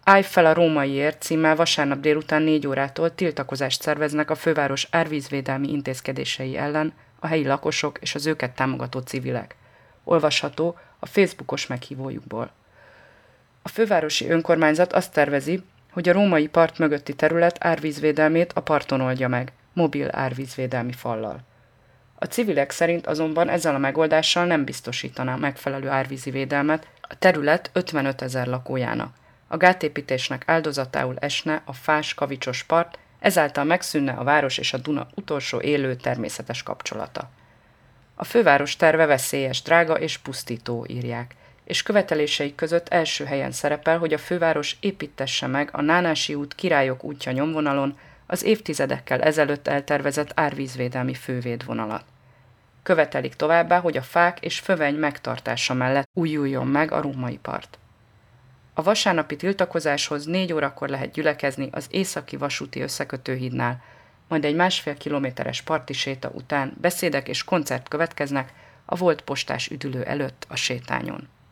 Állj fel a rómaiért címmel vasárnap délután 4 órától tiltakozást szerveznek a főváros árvízvédelmi intézkedései ellen a helyi lakosok és az őket támogató civilek. Olvasható a Facebookos meghívójukból. A fővárosi önkormányzat azt tervezi, hogy a római part mögötti terület árvízvédelmét a parton oldja meg, mobil árvízvédelmi fallal. A civilek szerint azonban ezzel a megoldással nem biztosítaná megfelelő árvízi védelmet a terület 55 000 lakójának. A gátépítésnek áldozatául esne a fás, kavicsos part, ezáltal megszűnne a város és a Duna utolsó élő természetes kapcsolata. A főváros terve veszélyes, drága és pusztító, írják, és követeléseik között első helyen szerepel, hogy a főváros építtesse meg a Nánási út Királyok útja nyomvonalon az évtizedekkel ezelőtt eltervezett árvízvédelmi fővédvonalat. Követelik továbbá, hogy a fák és föveny megtartása mellett újuljon meg a római part. A vasárnapi tiltakozáshoz 4 órakor lehet gyülekezni az északi vasúti összekötőhídnál, majd egy 1,5 kilométeres parti séta után beszédek és koncert következnek a volt postás üdülő előtt a sétányon.